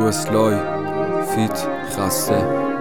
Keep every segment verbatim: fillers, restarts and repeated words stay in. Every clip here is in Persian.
رو اسلای فیت خسته.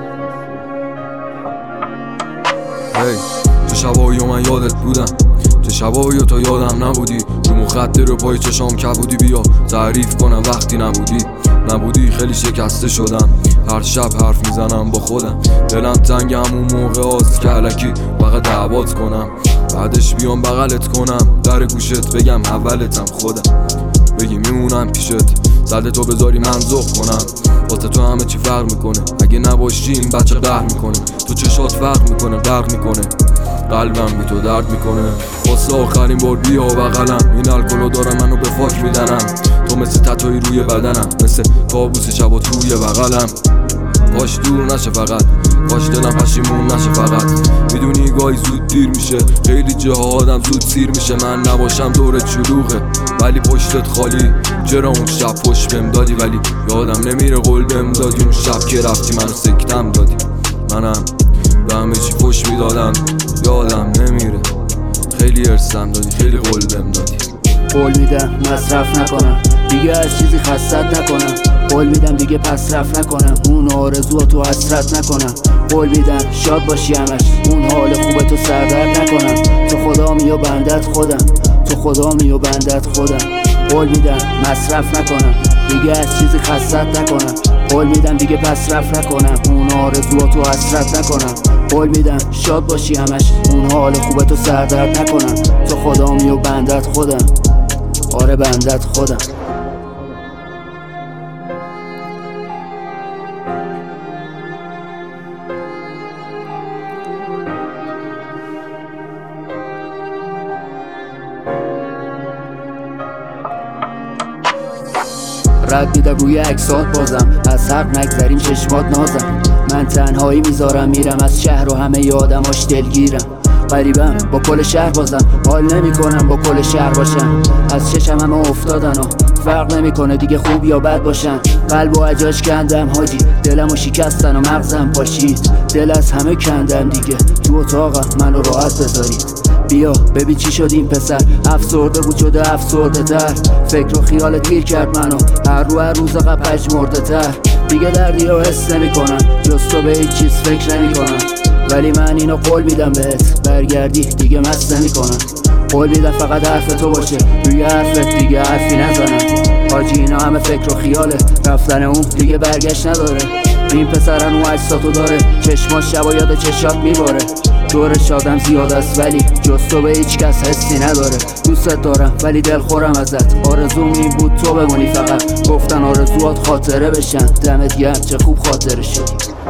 هی چه شبایی و من یادت بودم، چه شبایی و تا یادم نبودی، رو مخدر رو پای چشام کبودی. بیا تعریف کنم وقتی نبودی نبودی خیلی شکسته شدم. هر شب حرف میزنم با خودم، دلم تنگ همون موقع هاست که علکی فقط دعوات کنم، بعدش بیام بغلت کنم، در گوشت بگم اولتم خودم، بگی میمونم پیشت، زده تو بذاری من ذوق کنم. واسه تو همه چی فرق میکنه، اگه نباشی این بچه قهر میکنه، تو چشات فرق میکنه غرق میکنه، قلبم بی تو درد میکنه. واسه آخرین بار بیا بغلم، این الکلو دارم منو به فاک میدنم، تو مثل تتوی روی بدنم، مثل کابوس شبات روی بغلم. کاش دور نشه فقط، کاش دلم پشیمون نشه فقط، میدونی گاهی زود دیر میشه، خیلی جاها آدم زود سیر میشه. من نباشم دورت شلوغه ولی پشتت خالی، چرا اون شب پشت بهم دادی ولی یادم نمیره قول بهم دادی، اون شب که رفتی منو سکتم دادی، منم به همه چی فش میدادم یادم نمیره، خیلی ارسم دادی خیلی قول بهم دادی. قول میدم مصرف نکنم دیگه، از چیزی خستت نکنم، قول میدم دیگه پس رفت نکنم، اون آرزواتو حسرت نکنم، قول میدم شاد باشی همش، اون حال خوبه تو سردرد نکنم، تو خدامی و بندت خودم، تو خدامی و بندت خودم. قول میدم مصرف نکنم دیگه، از چیزی خستت نکنم، قول میدم دیگه پس رفت نکنم، اون آرزواتو حسرت نکنم، قول میدم شاد باشی همش، اون حال خوبه تو سردرد نکنم، تو خدامی و بندت خودم، آره بندت خودم. رد میدم روی عکسات بازم، از حق نگذریم چشمات نازم، من تنهایی میذارم میرم از شهر و همه یادماش دلگیرم، غریبم با کل شهر بازم، حال نمی کنم با کل شهر باشم، از چشم همه افتادن و فرق نمیکنه دیگه خوب یا بد باشن، قلب و عجاش کندم حاجی، دلمو شکستن و مغزم پاشید، دل از همه کندم دیگه، تو اتاقم منو راحت بذارید. بیا ببین چی شد این پسر، افسرده بود شده افسرده تر، فکر و خیالت گیر کرد منو، هر رو هر روز قبل پژمرده تر، دیگه دردی رو حس نمی کنم، جز تو به هیچ چیز فکر نمی کنم، ولی من اینو قول میدم بهت، برگردی دیگه مست نمی کنم، قول میدم فقط حرف تو باشه، روی حرفت دیگه حرفی نزنم، حاجی اینا همه فکر و خیاله، رفتن اون دیگه برگشت نداره، این پسرن و اجساتو داره، چشماش شب و یاد چشات میباره، دورش آدم زیاد است ولی جز تو به هیچ کس حسی نداره، دوستت دارم ولی دل خورم ازت، آرزوم این بود تو بمونی فقط، گفتن آرزوات خاطره بشن، دمت گرم چه خوب خاطره شدی.